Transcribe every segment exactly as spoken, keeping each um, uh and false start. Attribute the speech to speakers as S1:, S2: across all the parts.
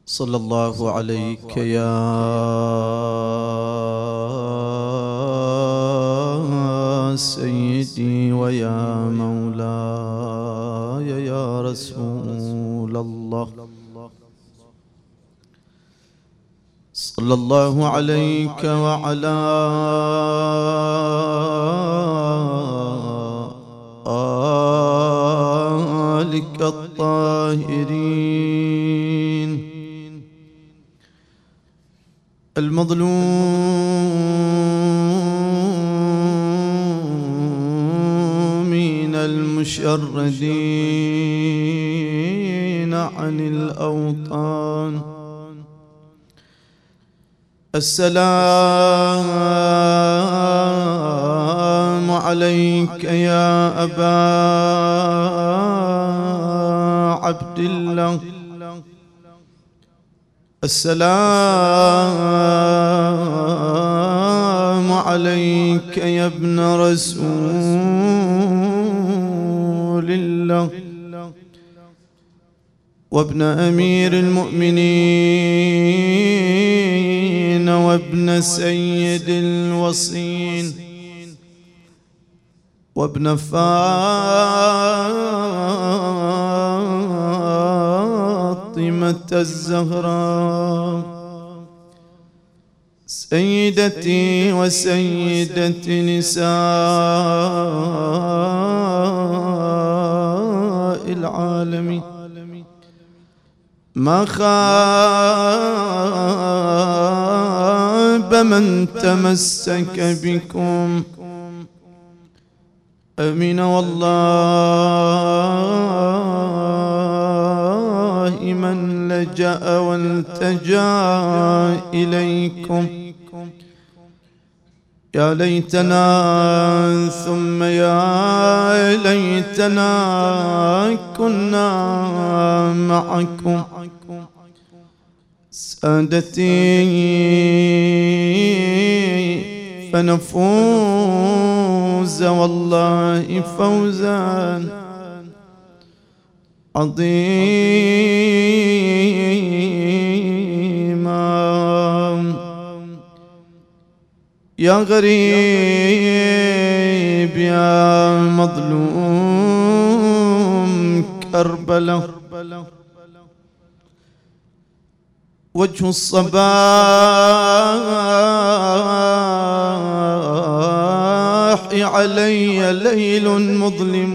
S1: صلى الله عليك يا سيدي ويا مولاي يا رسول الله. صلى الله عليك وعلى آلك الطاهرين المظلومين المشردين عن الأوطان. السلام عليك يا أبا عبد الله. السلام عليك يا ابن رسول الله وابن أمير المؤمنين وابن سيد الوصين وابن فاطمة الزهراء سيدتي وسيدة نساء العالمين. ما خاب من تمسك بكم أمين والله من لجأ والتجا إليكم. يا ليتنا ثم يا ليتنا كنا معكم سادتي فنفوز والله فوزا عظيما. يا غريب يا مظلوم كربلاء وجه الصباح علي ليل مظلم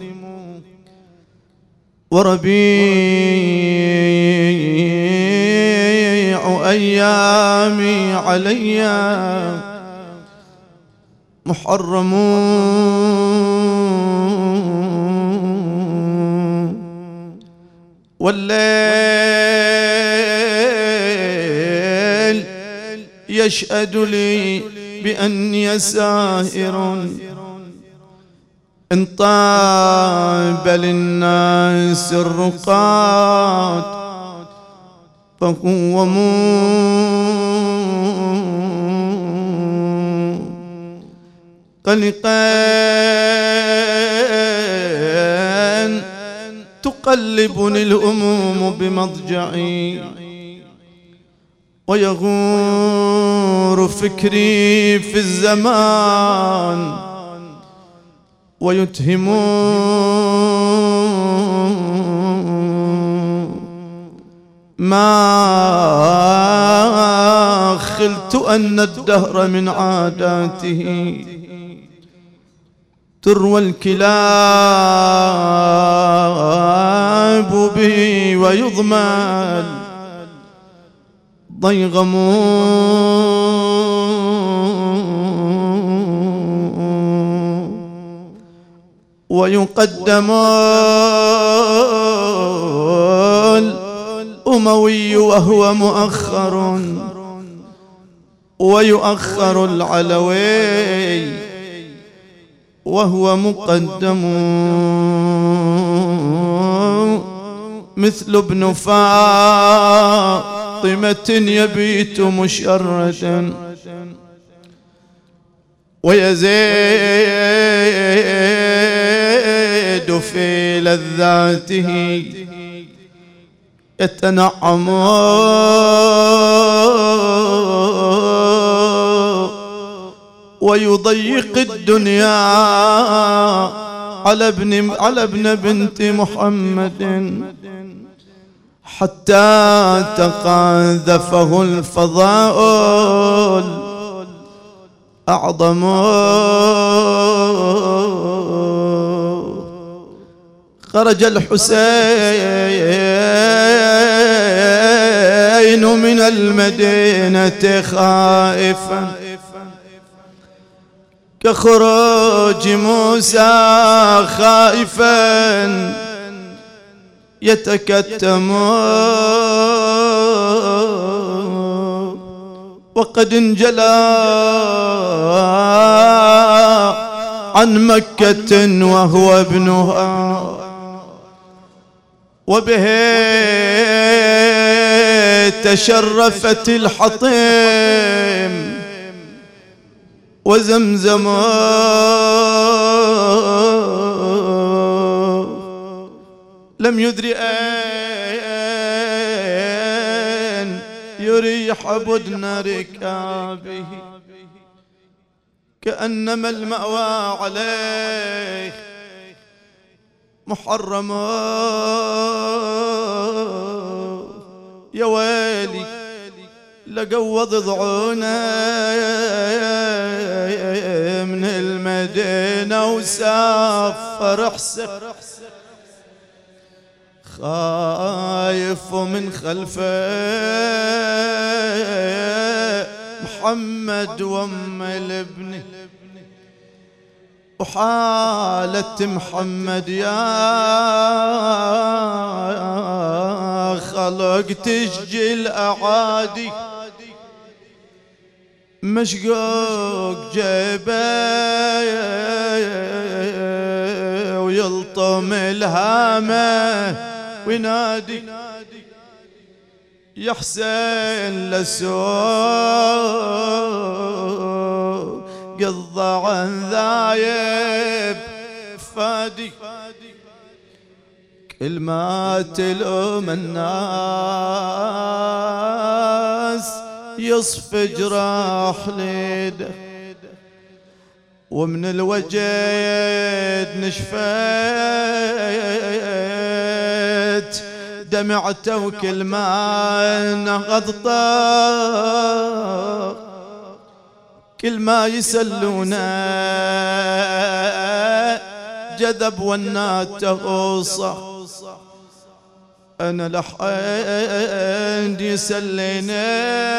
S1: وربيع أيامي علي محرم. والليل يشهد لي بأني ساهر إن طاب للناس الرقاد فهو قلقان تقلبني الأموم بمضجعي ويغور فكري في الزمان ويتهم ما خلت أن الدهر من عاداته تروى الكلاب به ويضمن ضيغم ويقدم الأموي وهو مؤخر ويؤخر العلوي وهو مقدم مثل ابن فاطمة يبيت مشردا ويزيد في لذاته يتنعم ويضيق الدنيا على ابن على ابن بنت محمد، حتى تقاذفه الفضاء الأعظم. خرج الحسين من المدينة خائفا كخروج موسى خائفا يتكتم، وقد انجلى عن مكة وهو ابنها، وبه تشرفت الحطيم وزمزم، لم يدري أين يريح بدن ركابه، كأنما المأوى عليه محرم. يا ويلي لقوض ضعونا من المدينة وسافر حسن خايف من خلفه محمد وام الابن، وحالة محمد يا خلق تشجي الأعادي، مشقوق جيبه ويلطم الهامة وينادي يا حسين لسوق الضعن ذايب فادي، كل ما تلوم الناس يصف جراح ليده، ومن الوجد نشفت دمعته وكل ما نغض طاق، كل ما يسلونا جذب وناته صح، أنا لحين يسليني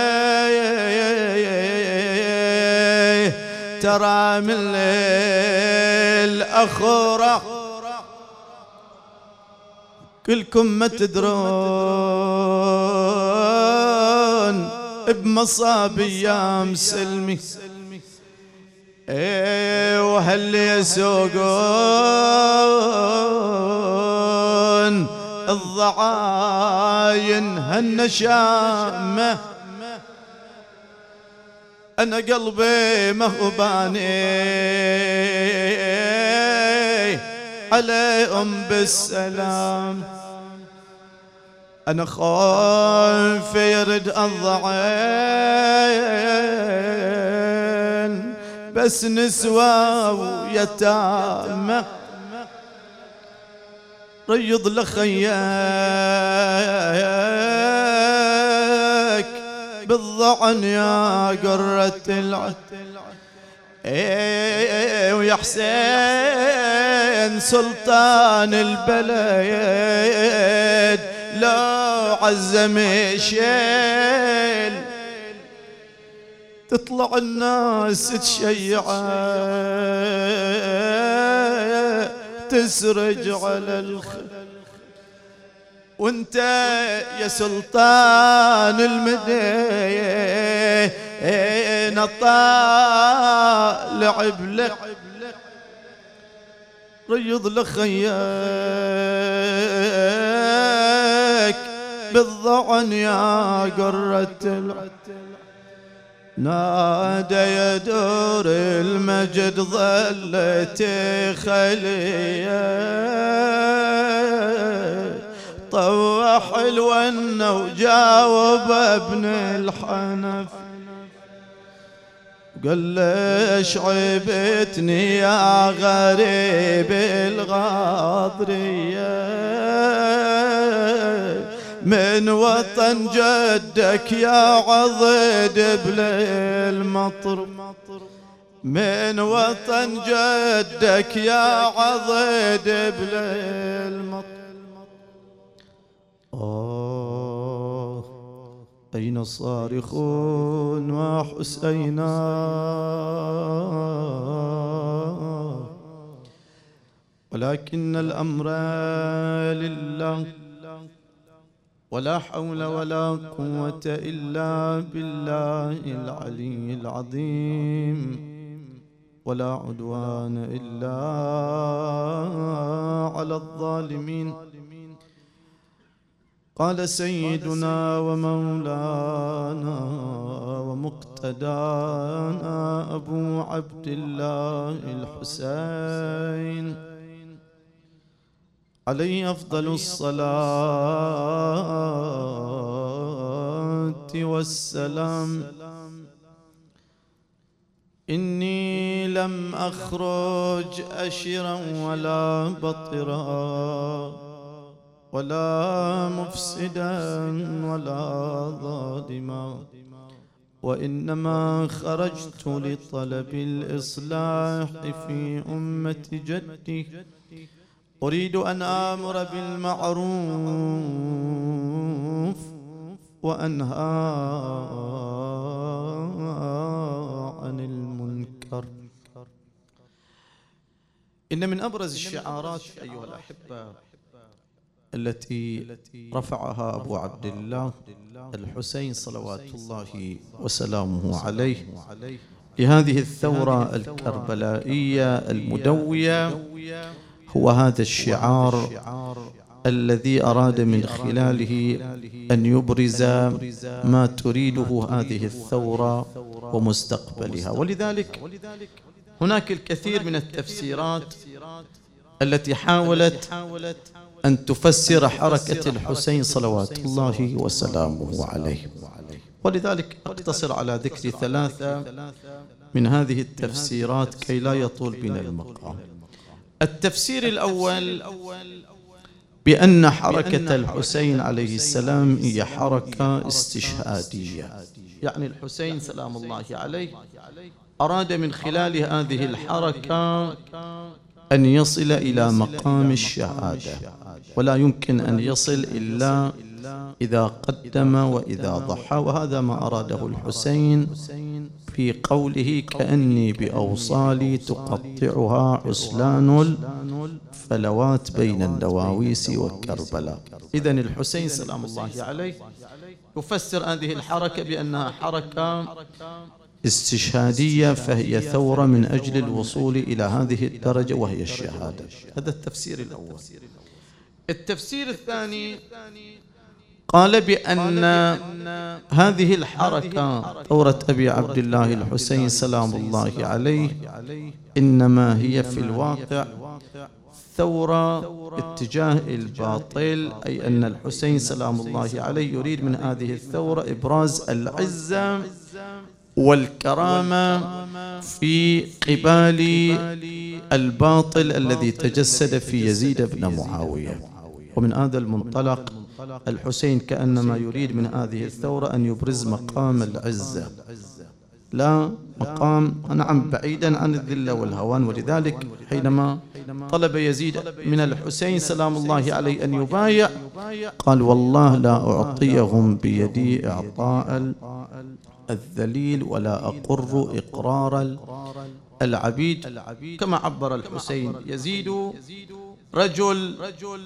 S1: ترى من الليل أخرى، كلكم ما تدرون بمصابي يا مسلمي، ايه وهل يسوقون الضعاين هالنشامة، أنا قلبي ما هو باني عليهم بالسلام، أنا خايف يرد الضعين بس نسوى ويتامى، ريض لخياك بالضعن يا قرة العين، ايه ويا حسين سلطان البلد لو عزم شيل تطلع الناس تشيع تسرج على الخل، وانت يا سلطان المدينة طالع بلك ريض لخياك بالضعن يا قرة العين، نادى يدور المجد ظلت خليه طوح الونه وجاوب ابن الحنف قال ليش عيبتني يا غريب الغاضرية من وطن جدك يا عضيد بالمطر من وطن جدك يا عضيد بالمطر آه أين الصارخون وحسينا ولكن الأمر لله ولا حول ولا قوة إلا بالله العلي العظيم ولا عدوان إلا على الظالمين. قال سيدنا ومولانا ومقتدانا أبو عبد الله الحسين عليه أفضل الصلاة والسلام إني لم أخرج أشرا ولا بطرا ولا مفسدا ولا ظالما وإنما خرجت لطلب الإصلاح في أمة جدي أريد أن آمر بالمعروف وأنهى عن المنكر. إن من أبرز الشعارات أيها الأحبة التي رفعها أبو عبد الله الحسين صلوات الله وسلامه عليه لهذه الثورة الكربلائية المدوية هو هذا الشعار الذي أراد من خلاله أن يبرز ما تريده هذه الثورة ومستقبلها. ولذلك هناك الكثير من التفسيرات التي حاولت أن تفسر حركة الحسين صلوات الله وسلامه عليه، ولذلك أقتصر على ذكر ثلاثة من هذه التفسيرات كي لا يطول بنا المقام. التفسير الأول بأن حركة الحسين عليه السلام هي حركة استشهادية، يعني الحسين سلام الله عليه أراد من خلال هذه الحركة أن يصل إلى مقام الشهادة، ولا يمكن أن يصل إلا إذا قدم وإذا ضحى، وهذا ما أراده الحسين في قوله كأني بأوصالي تقطعها عسلان الفلوات بين النواويس وكربلاء. إذن الحسين سلام الله عليه يفسر هذه الحركة بأنها حركة استشهادية، فهي ثورة من أجل الوصول إلى هذه الدرجة وهي الشهادة. هذا التفسير الأول. التفسير الثاني قال بأن هذه الحركة ثورة أبي عبد الله الحسين سلام الله عليه إنما هي في الواقع ثورة اتجاه الباطل، أي أن الحسين سلام الله عليه يريد من هذه الثورة إبراز العزة والكرامة في قبال الباطل الذي تجسد في يزيد بن معاوية. ومن هذا المنطلق الحسين كأنما يريد من هذه الثورة أن يبرز مقام العزة، لا مقام نعم بعيدا عن الذلة والهوان. ولذلك حينما طلب يزيد من الحسين سلام الله عليه أن يبايع قال والله لا أعطيهم بيدي إعطاء الذليل ولا أقر إقرار العبيد، كما عبر الحسين يزيد رجل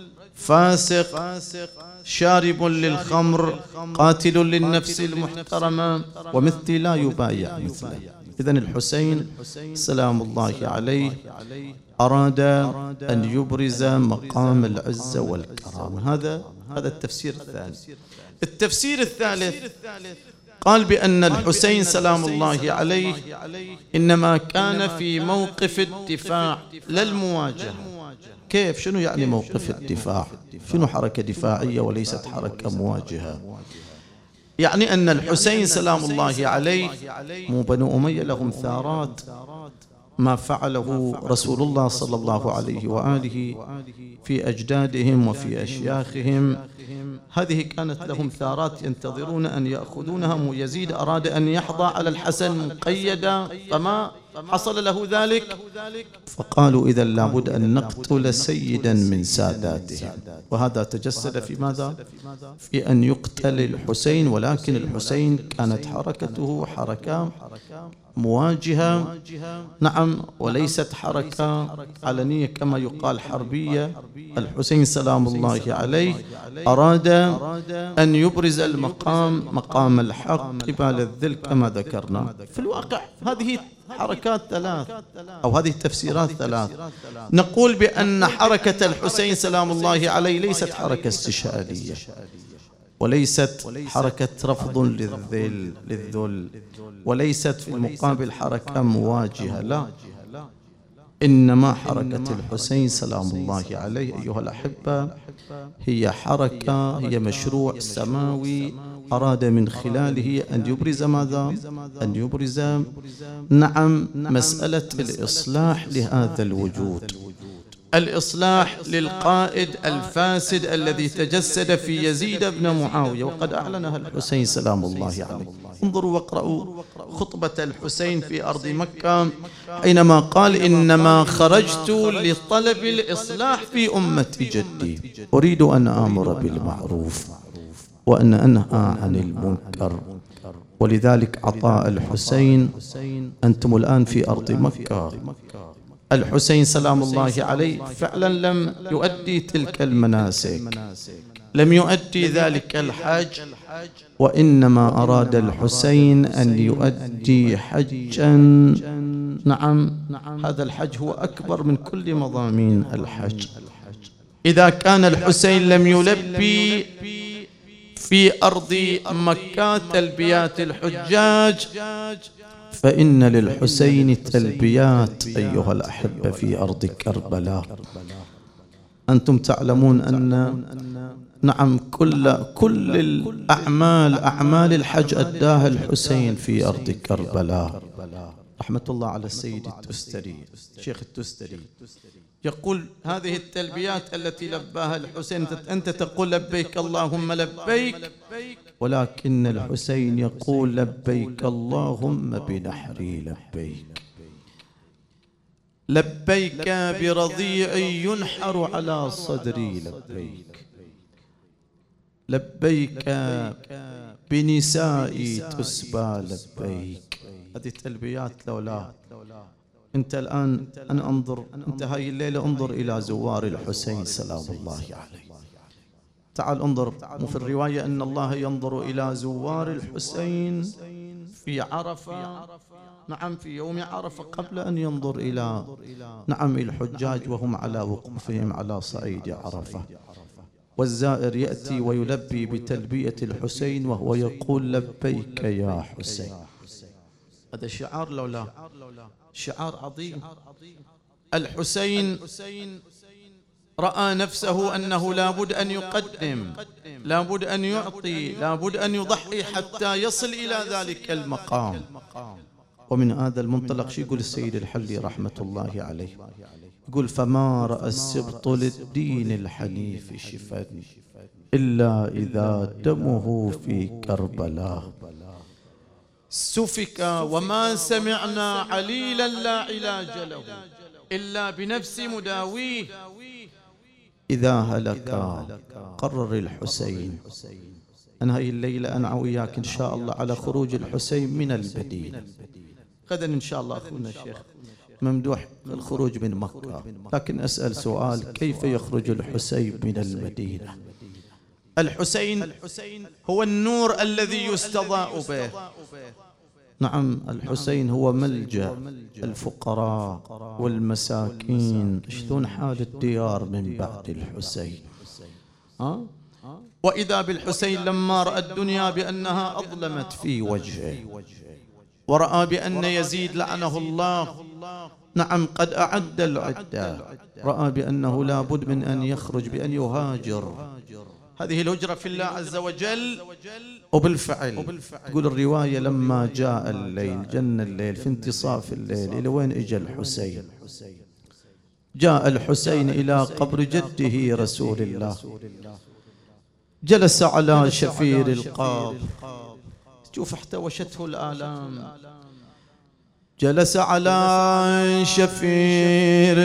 S1: فاسق شارب للخمر قاتل للنفس المحترمة ومثلي لا يبايع مثله. إذن الحسين سلام الله عليه أراد أن يبرز مقام العزة والكرامة. هذا هذا التفسير الثاني. التفسير الثالث قال بأن الحسين سلام الله عليه إنما كان في موقف الدفاع لا المواجهة، كيف؟ شنو يعني موقف الدفاع؟ شنو حركة دفاعية وليست حركة مواجهة؟ يعني أن الحسين سلام الله عليه، مو بنو أمية لهم ثارات، ما فعله رسول الله صلى الله عليه وآله في أجدادهم وفي أشياخهم، هذه كانت لهم ثارات ينتظرون أن يأخذونها. يزيد أراد أن يحظى على الحسن مقيدا فما حصل له ذلك، فقالوا إذا لابد أن نقتل سيدا من ساداتهم، وهذا تجسد في ماذا؟ في أن يقتل الحسين. ولكن الحسين كانت حركته حركة مواجهة، نعم، وليست حركة علنية كما يقال حربية. الحسين سلام الله عليه أراد أن يبرز المقام، مقام الحق قبال الذل كما ذكرنا. في الواقع هذه حركات ثلاث أو هذه تفسيرات ثلاث. نقول بأن حركة الحسين سلام الله عليه ليست حركة استشهادية، وليست حركة رفض للذل للذل، وليست في المقابل حركة مواجهة، لا، إنما حركة الحسين سلام الله عليه أيها الأحبة هي حركة، هي مشروع سماوي أراد من خلاله أن يبرز ماذا؟ أن يبرز نعم مسألة الإصلاح لهذا الوجود، الإصلاح للقائد الفاسد الذي تجسد في يزيد بن معاوية، وقد أعلنها الحسين سلام الله عليه. انظروا واقرأوا خطبة الحسين في أرض مكة حينما قال إنما خرجت لطلب الإصلاح في أمة جدي، أريد أن آمر بالمعروف وأن أنهى عن المنكر. ولذلك عطاء الحسين، أنتم الآن في أرض مكة، الحسين سلام الله عليه فعلا لم يؤدي تلك المناسك، لم يؤدي ذلك الحج، وإنما أراد الحسين أن يؤدي حجا، نعم، هذا الحج هو أكبر من كل مضامين الحج. إذا كان الحسين لم يلبي في أرض مكة تلبيات الحجاج، فإن للحسين تلبيات أيها الأحبة في أرض كربلاء. أنتم تعلمون أن نعم كل كل الأعمال أعمال الحج أداها الحسين في أرض كربلاء. رحمة الله على السيد التستري، شيخ التستري، يقول هذه التلبيات التي لباها الحسين، أنت تقول لبيك اللهم لبيك، ولكن الحسين يقول لبيك اللهم بنحري لبيك، لبيك برضيع ينحر على صدري لبيك، لبيك بنسائي تسبى لبيك. هذه تلبيات لولا أنت الآن، أنا أنظر، أنت هاي الليلة انظر إلى زوار الحسين سلام الله عليه، تعال انظر، وفي الرواية أن الله ينظر إلى زوار الحسين في عرفة، نعم، في يوم عرفة، قبل أن ينظر إلى نعم الحجاج وهم على وقوفهم على صعيد عرفة. والزائر يأتي ويلبي بتلبية الحسين وهو يقول لبيك يا حسين. هذا شعار لولا، شعار عظيم. الحسين رأى نفسه أنه لابد أن يقدم، لابد أن يعطي، لابد أن يضحي حتى يصل إلى ذلك المقام. ومن هذا المنطلق شو يقول السيد الحلي رحمة الله عليه؟ يقول فما رأى السبط للدين الحنيف شفا إلا إذا دمه في كربلاء سفك، وما سمعنا عليلا لا علاج له إلا بنفس مداويه. إذا هلك قرر الحسين، أنا هاي الليلة أنا وياك إن شاء الله على خروج الحسين من المدينة، غدا إن شاء الله أخونا الشيخ ممدوح الخروج من مكة، لكن أسأل سؤال، كيف يخرج الحسين من المدينة؟ الحسين هو النور الذي يستضاء به، نعم، الحسين هو ملجأ الفقراء والمساكين. شلون حال الديار من بعد الحسين؟ ها؟ وإذا بالحسين لما رأى الدنيا بأنها أظلمت في وجهه، ورأى بأن يزيد لعنه الله نعم قد أعد العدة، رأى بأنه لا بد من أن يخرج بأن يهاجر. هذه الهجرة في الله عز وجل. وبالفعل تقول الرواية لما جاء الليل، جن الليل في انتصاف الليل، إلى وين إجا الحسين؟ جاء الحسين إلى قبر جده رسول الله، جلس على شفير القبر، شوف احتوشته الآلام، جلس على شفير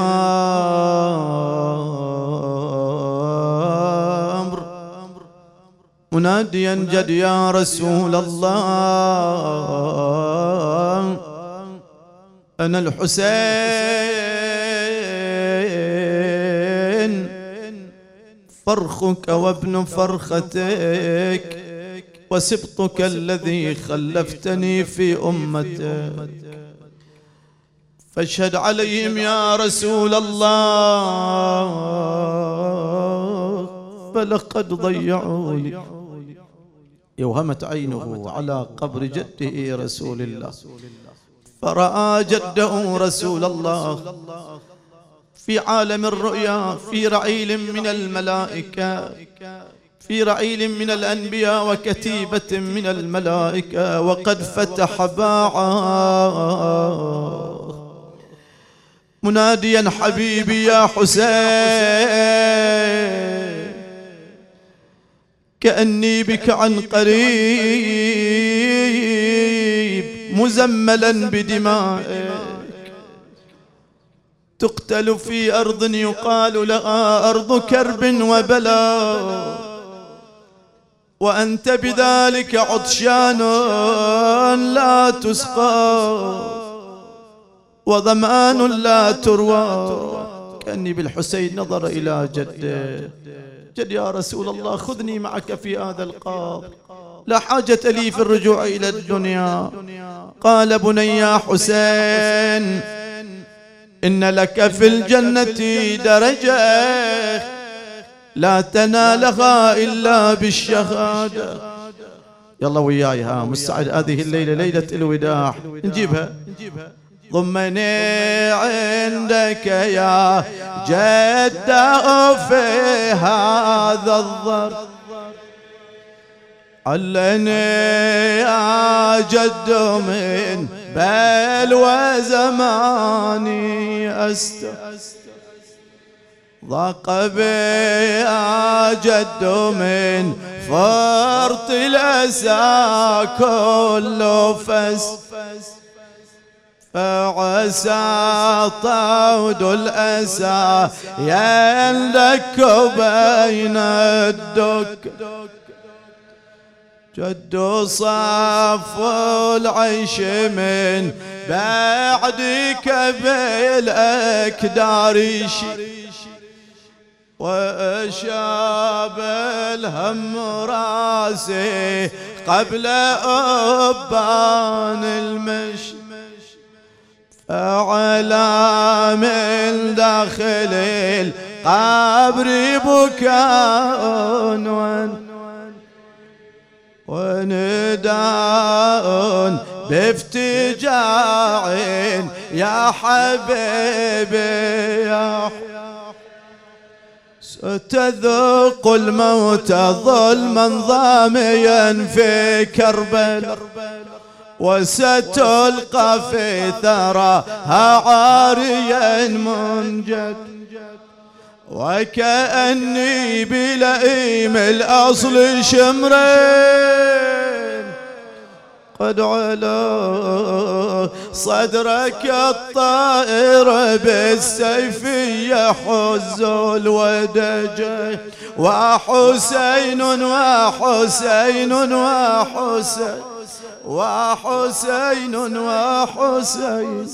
S1: القبر مناديا جد يا رسول الله أنا الحسين فرخك وابن فرختك وسبطك الذي خلفتني في أمتك، فاشهد عليهم يا رسول الله فلقد ضيعوني. يوهمت عينه على قبر جده رسول الله، فرأى جده رسول الله في عالم الرؤيا، في رعيل من الملائكة، في رعيل من الأنبياء وكتيبة من الملائكة، وقد فتح باعا مناديا حبيبي يا حسين كأني بك عن قريب مزملا بدمائك تقتل في أرض يقال لها أرض كرب وبلاء، وأنت بذلك عطشان لا تسقى وظمآن لا تروى. كأني بالحسين نظر إلى جده، جد يا رسول الله خذني معك في هذا القبر، لا حاجة لي في الرجوع إلى الدنيا. قال بني يا حسين إن لك في الجنة درجة لا تنالها إلا بالشهادة. يلا وياي ها مستعد، هذه الليلة ليلة الوداع، نجيبها. ضمني عندك يا جدة في هذا الظرف، علني يا جد من بلوى زماني أستر، ضاق بي يا جد من فرط الأسى كل فس، فعسى طود الأسى يندك بين الدك، جد صف العيش من بعدك بالأكدار وشاب الهم راسي قبل أبان المشي، فعلى من داخل القبر بكاء ونداء بافتجاع يا حبيبي يا ستذوق الموت ظلما ضاميا في كربلاء، وستلقى في ثراها عاريا منجد، وكأني بلئيم الأصل شمرين قد علا صدرك الطائر بالسيف يحز الودج، وحسين وحسين وحسين وحسين وحسين.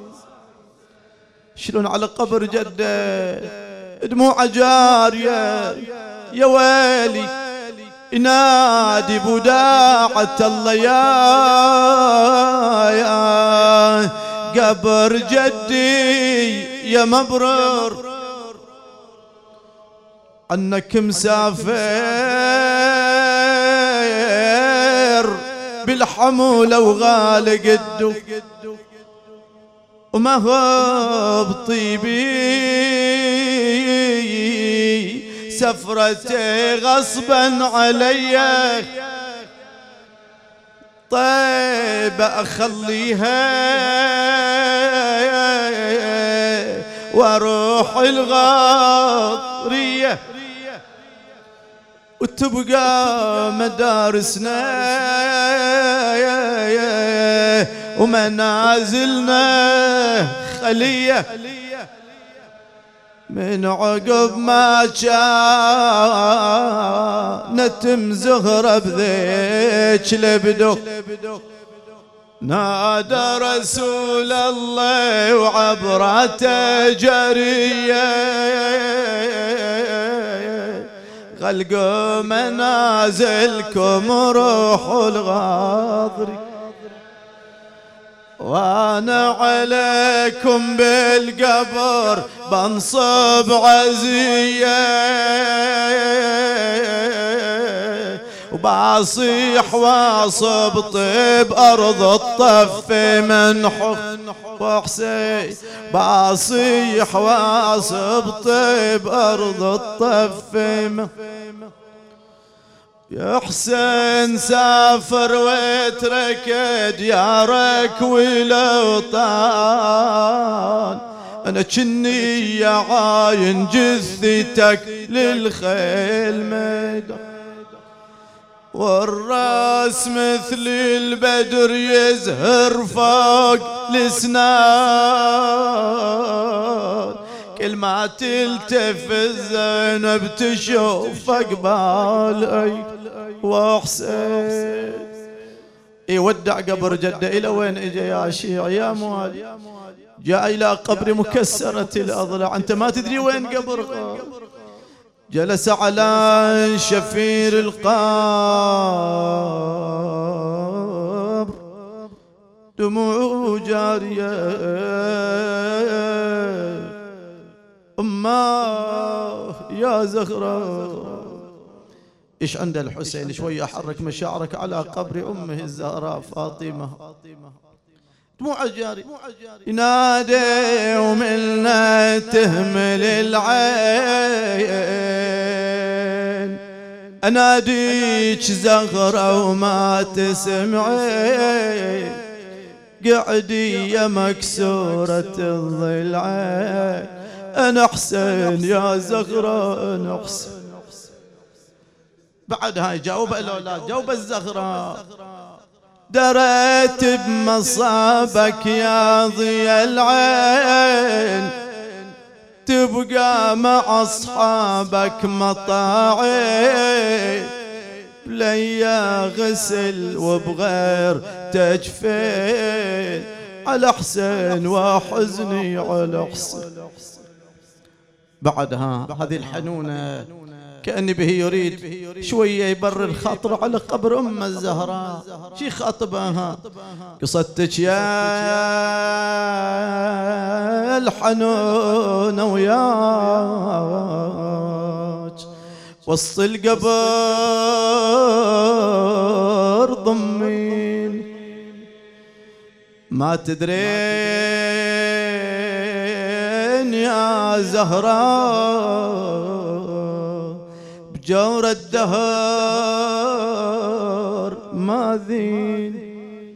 S1: شلون على قبر جده دموع جارية يا ويلي، ينادي بداعة الله يا قبر جدي يا مبرر عنك مسافر الحمولة وغالي قدو وما هو بطيبي سفرتي غصبا علي طيب أخليها واروح الغاضرية وتبقى مدارسنا ومنازلنا خلية من عقب ما كانت مزهرة بذيك لبدو نادى رسول الله وعبرته جرية خلقوا منازلكم روحوا الغاضري وانا عليكم بالقبر بنصب عزية وبصيح واصب طيب ارض الطف منحف وحسين بصيح واصب طيب ارض الطف منحف يا حسين سافر واترك ديارك والاوطان انا كني عاين جثتك للخيل ميدان والراس مثل البدر يزهر فوق الاسنان كل ما تلتفت زينب تشوف قبالي وحسين يودع قبر جده الى وين اجى يا شيعي يا موالي جاء الى قبر مكسرة الاضلاع انت ما تدري وين قبر جلس على شفير القبر دموع جارية أماه يا زهراء إيش عند الحسين شوية أحرك مشاعرك على قبر أمه الزهراء فاطمة دموع جاري ينادي وملنا تهمل العين أناديك زهرة وما تسمعين قعدي يا مكسورة الضلعين أنا حسين يا زهرة أنا حسين بعد هاي جاوب الأولاد جاوب الزهراء دريت بمصابك يا ضي العين تبقى مع أصحابك مطاعين ليا غسل وبغير تجفين على حسين وحزني على حسين بعدها هذه الحنونة كأني به يريد شوية يبرر خاطره على قبر أم الزهراء شي خاطبها قصتك يا الحنونة وياك وسط القبر ضمين ما تدرين يا زهراء بجور الدهر ماذين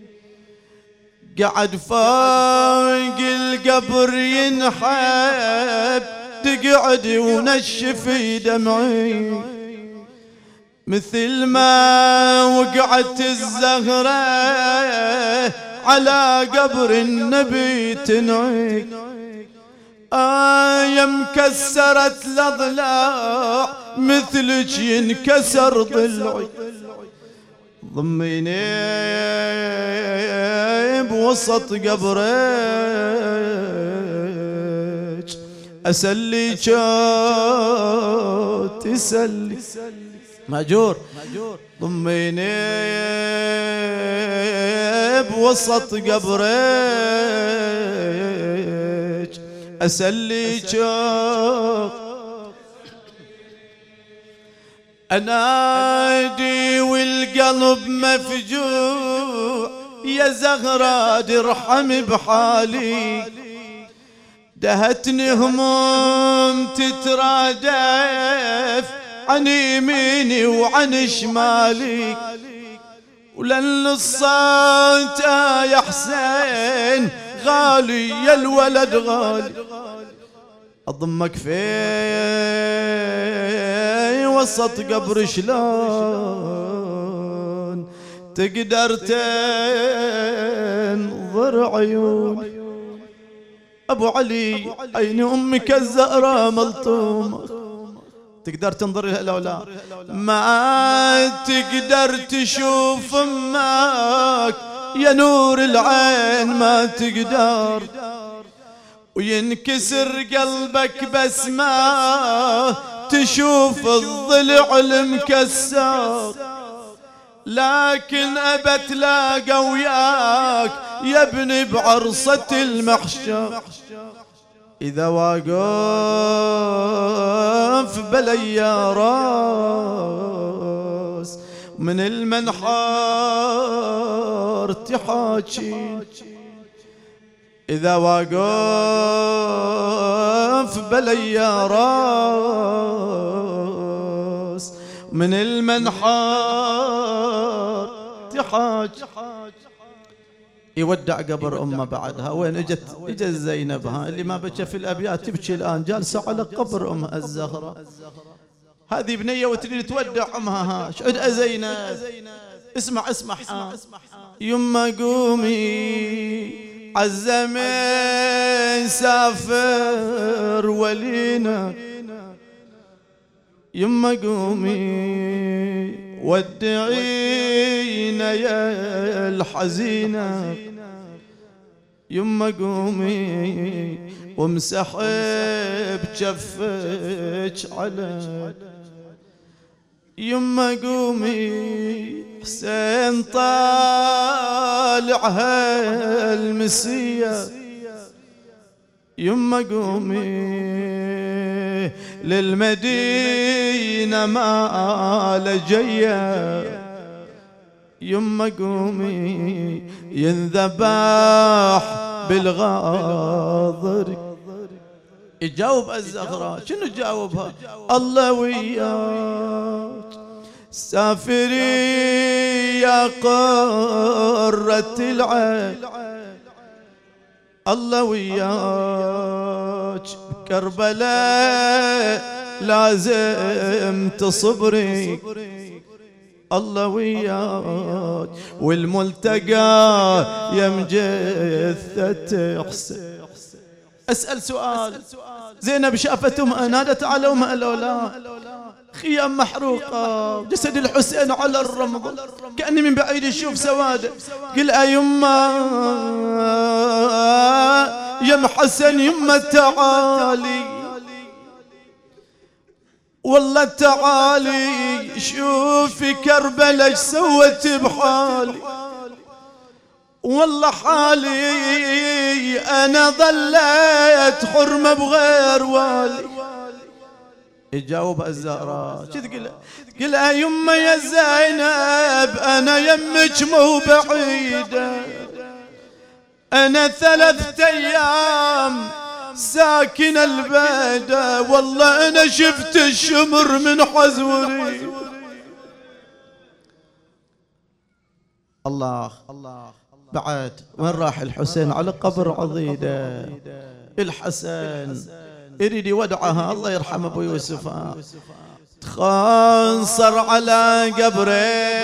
S1: قعد فوق القبر ينحب تقعد ونشفي دمعي مثل ما وقعت الزهرة على قبر النبي تنعي آية مكسرت الأضلاع مثلك ينكسر ضلعي ضميني بوسط قبرك أسلي جوت تسلي ماجور ضميني بوسط قبرك أسلي جوت أنادي والقلب مفجوع يا زغرة ارحم بحالي، دهتني هموم تترادف عن يميني وعن شمالي، ولأن الصوت يا حسين غالي يا الولد غالي، أضمك في وسط قبر شلون تقدر تنظر عيوني. أبو علي عين أمك الزهراء ملطومة، تقدر تنظر لها لو لا؟ ما تقدر تشوف أمك يا نور العين، ما تقدر، وينكسر قلبك بس ما تشوف الضلع المكسر، لكن أبت لاقى وياك يا ابني بعرصة المحشر. إذا واقف بلي يا راس من المنحار تحاكي، إذا واقف بلي يا راس من المنحار تحاكي. يودع قبر أمه بعدها. وين اجت اجت زينب ها اللي ما بكى في الأبيات تبكي الآن، جالسة على قبر أمها الزهراء. هذه بنية وتريد تودع أمها ها. شعد زينب اسمع اسمع ها. يما قومي عالزمن سافر ولينا، يما قومي ودعينا يا الحزينة، يما قومي وامسحي بجفك على، يما قومي حسين طالع هالمسية، يما قومي للمدينة ما لجيا، يما قومي ينذبح بالغاضر. يجاوب الزهراء شنو جاوبها؟ الله وياك سافري يا قرة العين، الله وياك كربلاء لازم تصبري، الله وياك والملتقى يم جثة حسين. أسأل سؤال، زينب شافت أمها نادت على أمها لو لا؟ خيام محروقة جسد الحسين على الرمض كأني من بعيد اشوف سواده. قل يما يم حسن يما تعالي، والله تعالي شوفي كربلاء ايش سوت بحالي، والله حالي انا ظليت حرمه بغير والي. يجاوب الزهراء شو تقول؟ قل يما يا زينب انا يمك مو بعيده، انا ثلاثة ايام ساكن البيدة، والله انا شفت الشمر من حزوري. الله بعد وين راح الحسين؟ على قبر عضيده. الحسن يريد يودعها، الله يرحم ابو يوسف، تخنصر على قبره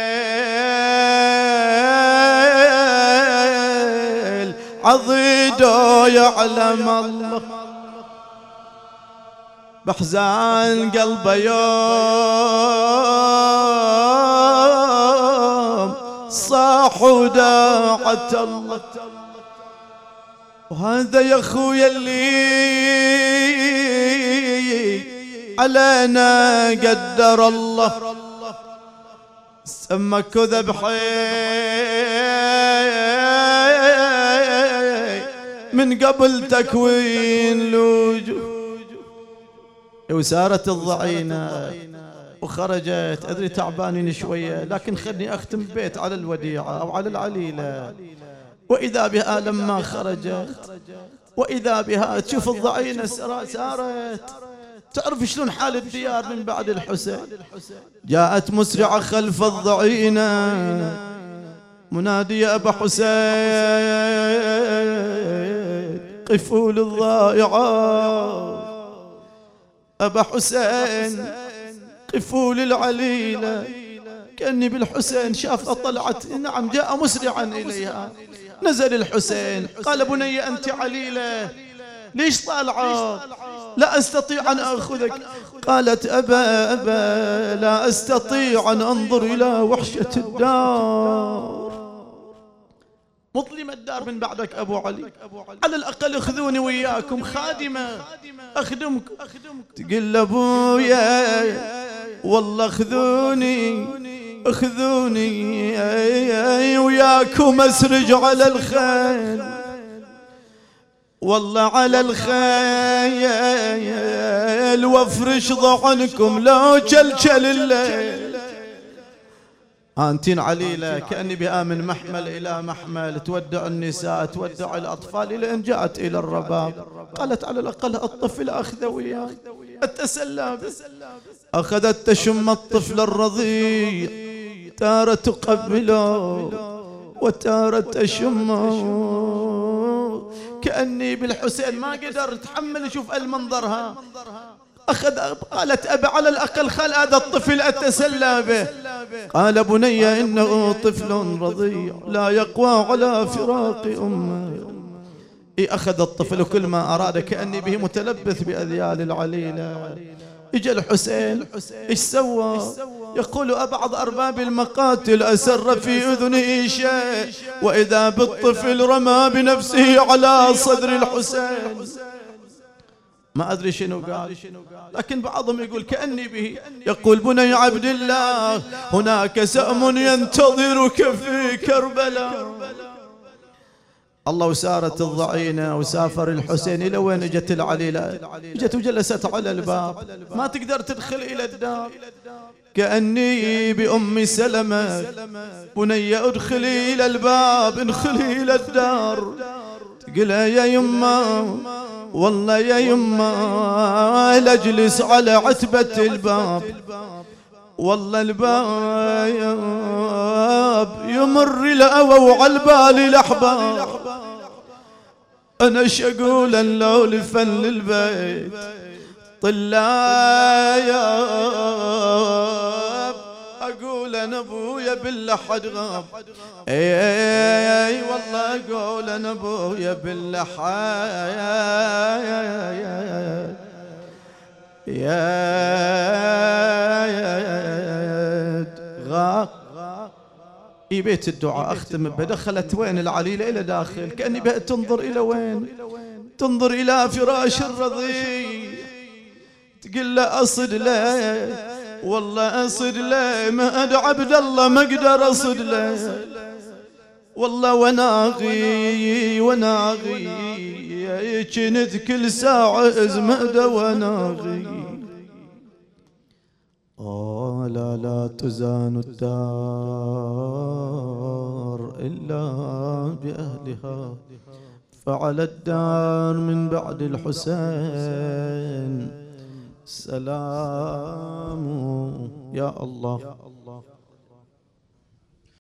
S1: عضيده يعلم الله بحزان قلبه يوم صاح وداعت الله. وهذا يا اخويا اللي علينا قدر الله، سمك ذبحي من قبل تكوين الوجوه. وسارت الضعينة وخرجت. أدري تعبانين شوية، لكن خلني أختم ببيت على الوديعة أو على العليلة. وإذا بها لما خرجت، وإذا بها تشوف الضعينة سارت. تعرف شلون حال الديار من بعد الحسين؟ جاءت مسرعة خلف الضعينة منادية أبا حسين قفوا للضائعة، أبا حسين قفوا للعليلة. كأني بالحسين شاف طلعت، نعم جاء مسرعا إليها. نزل الحسين قال بني أنت عليلة ليش طالعة؟ لا أستطيع أن أخذك. قالت أبا أبا لا أستطيع أن أنظر إلى وحشة الدار، مظلم الدار من بعدك أبو علي، على الأقل اخذوني وياكم خادمة أخدمكم. تقول أبويا والله اخذوني اخذوني وياكم أسرج على الخيل، والله على الخيل وافرش ضعنكم لو جلجل الليل. هانتين عليلة كأني بها من محمل إلى محمل، تودع النساء تودع الأطفال إلى أن جاءت إلى الرباب. قالت على الأقل الطفل أخذ وياي أتسلى به. أخذت تشم الطفل الرضيع، تارة تقبله وتارة تشمه. كأني بالحسين ما قدر تحمل يشوف المنظرها. أخذ قالت أبا على الأقل خل هذا الطفل أتسلى به. قال بني إنه طفل رضيع لا يقوى على فراق أمه. إيه أخذ الطفل كل ما أراد كأني به متلبث بأذيال العليلة. إجا الحسين إيش سوى؟ يقول أبعض أرباب المقاتل أسر في أذنه شيء، وإذا بالطفل رمى بنفسه على صدر الحسين. ما أدري شنو قال، لكن بعضهم يقول كأني به يقول بني عبد الله هناك سأم ينتظرك في كربلاء. الله وسارت الضعينة وسافر الحسين. إلى وين اجت العليلة؟ اجت وجلست على الباب، ما تقدر تدخل إلى الدار. كأني بأم سلمة بني ادخلي إلى الباب ادخلي إلى الدار. تقول يا يما والله يا يما لأجلس على عتبة الباب، والله الباب يمر الأوى وعلى البال الأحباب. أنا شقولا لو لفن للبيت طلاب، أقول أنا أبويا باللحد غاب. اي والله أقول أنا أبويا باللحد يا غاب. اي بيت الدعاء اختم به. دخلت وين العليلة؟ الى داخل، كأني بقى تنظر الى وين؟ تنظر الى فراش الرضيع. تقول له اصد له، والله اصد له، ما ادعى عبد الله ما اقدر اصد له، والله وناغي وناغي كنت كل ساعة ازمد وناغي. آه لا لا تزان الدار إلا بأهلها، فعلى الدار من بعد الحسين سلام. يا الله.